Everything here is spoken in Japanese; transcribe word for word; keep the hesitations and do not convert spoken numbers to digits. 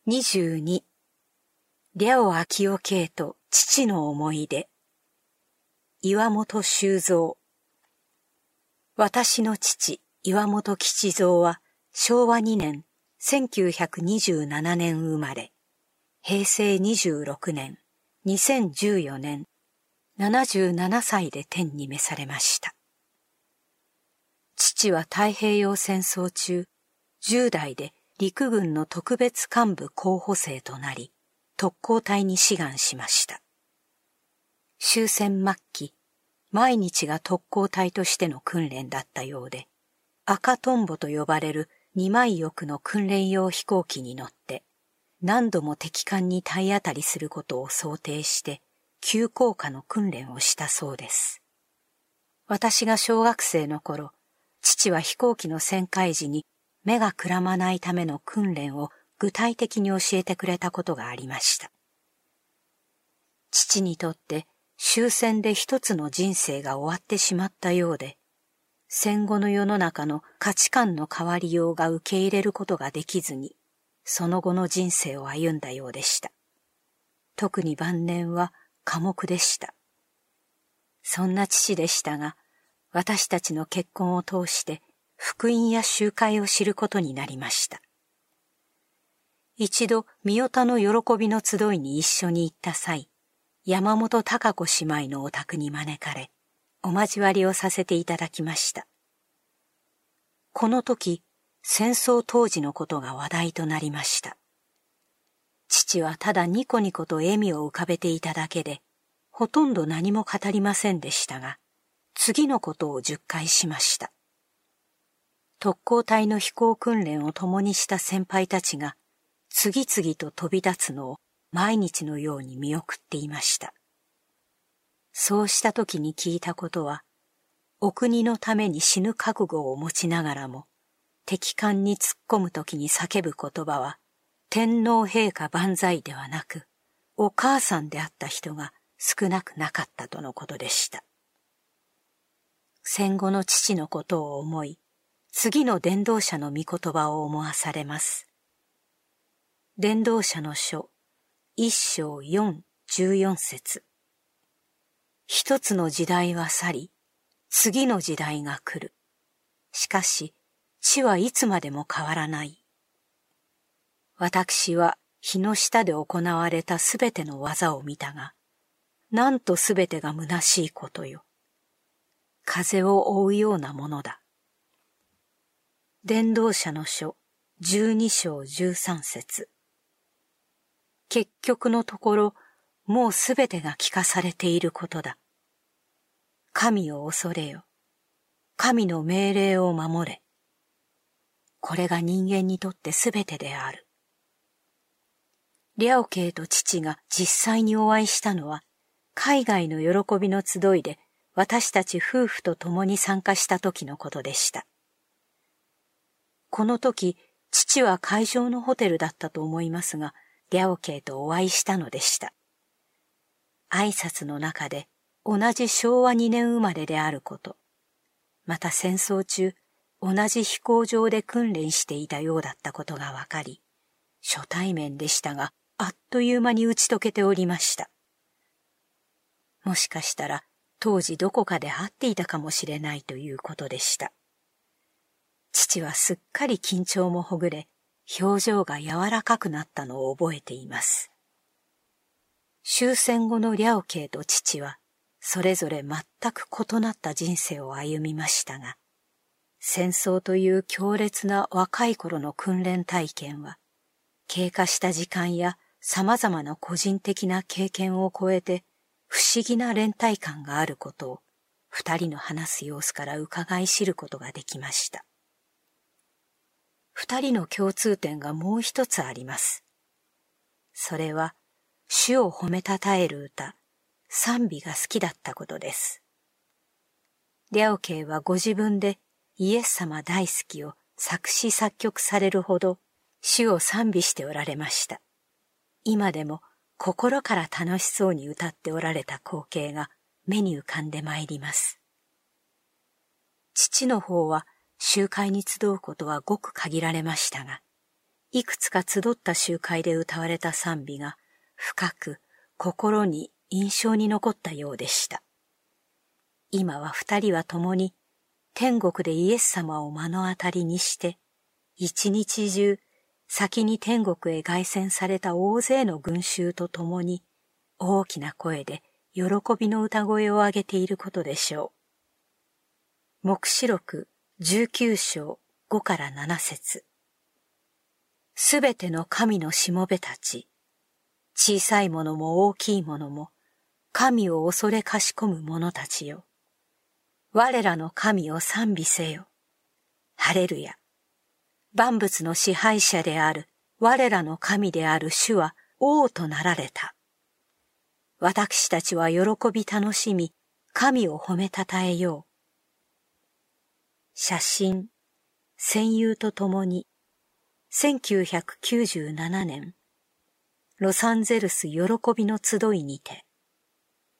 にじゅうに、両昭夫兄と父の思い出。岩本周蔵。私の父、岩本吉蔵はしょうわにねん、せんきゅうひゃくにじゅうななねん生まれ、へいせいにじゅうろくねん、にせんじゅうよねん、ななじゅうななさいで天に召されました。父は太平洋戦争中、じゅうだいで陸軍の特別幹部候補生となり、特攻隊に志願しました。終戦末期、毎日が特攻隊としての訓練だったようで、赤トンボと呼ばれる二枚翼の訓練用飛行機に乗って、何度も敵艦に体当たりすることを想定して、急降下の訓練をしたそうです。私が小学生の頃、父は飛行機の旋回時に目がくらまないための訓練を具体的に教えてくれたことがありました。父にとって終戦で一つの人生が終わってしまったようで、戦後の世の中の価値観の変わりようが受け入れることができずに、その後の人生を歩んだようでした。特に晩年は寡黙でした。そんな父でしたが、私たちの結婚を通して福音や集会を知ることになりました。一度、御代田の喜びの集いに一緒に行った際、山本孝子姉妹のお宅に招かれ、お交わりをさせていただきました。この時、戦争当時のことが話題となりました。父はただニコニコと笑みを浮かべていただけで、ほとんど何も語りませんでしたが、次のことを十回しました。特攻隊の飛行訓練を共にした先輩たちが、次々と飛び立つのを毎日のように見送っていました。そうした時に聞いたことは、お国のために死ぬ覚悟を持ちながらも、敵艦に突っ込む時に叫ぶ言葉は、天皇陛下万歳ではなく、お母さんであった人が少なくなかったとのことでした。戦後の父のことを思い、次の伝道者の御言葉を思わされます。伝道者の書、一章四十四節。一つの時代は去り、次の時代が来る。しかし、地はいつまでも変わらない。私は日の下で行われたすべての技を見たが、なんとすべてが虚しいことよ。風を追うようなものだ。伝道者の書、十二章十三節。結局のところ、もうすべてが聞かされていることだ。神を恐れよ。神の命令を守れ。これが人間にとってすべてである。両兄と父が実際にお会いしたのは、海外の喜びの集いで私たち夫婦と共に参加した時のことでした。この時、父は会場のホテルだったと思いますが、両兄とお会いしたのでした。挨拶の中で、同じしょうわにねん生まれであること、また戦争中、同じ飛行場で訓練していたようだったことがわかり、初対面でしたが、あっという間に打ち解けておりました。もしかしたら、当時どこかで会っていたかもしれないということでした。父はすっかり緊張もほぐれ、表情が柔らかくなったのを覚えています。終戦後の両兄と父は、それぞれ全く異なった人生を歩みましたが、戦争という強烈な若い頃の訓練体験は、経過した時間や様々な個人的な経験を超えて、不思議な連帯感があることを、二人の話す様子から伺い知ることができました。二人の共通点がもう一つあります。それは、主を褒めたたえる歌、賛美が好きだったことです。両兄はご自分でイエス様大好きを作詞作曲されるほど主を賛美しておられました。今でも心から楽しそうに歌っておられた光景が目に浮かんでまいります。父の方は集会に集うことはごく限られましたが、 いくつか集った集会で歌われた賛美が深く心に印象に残ったようでした。今は二人は共に天国でイエス様を目の当たりにして、一日中先に天国へ凱旋された大勢の群衆と共に大きな声で喜びの歌声を上げていることでしょう。黙示録じゅうきゅう章ごからなな節。すべての神のしもべたち、小さいものも大きいものも、神を恐れかしこむ者たちよ。我らの神を賛美せよ。ハレルヤ。万物の支配者である我らの神である主は王となられた。私たちは喜び楽しみ、神を褒めたたえよう。写真、戦友と共に、せんきゅうひゃくきゅうじゅうななねん、ロサンゼルス喜びの集いにて、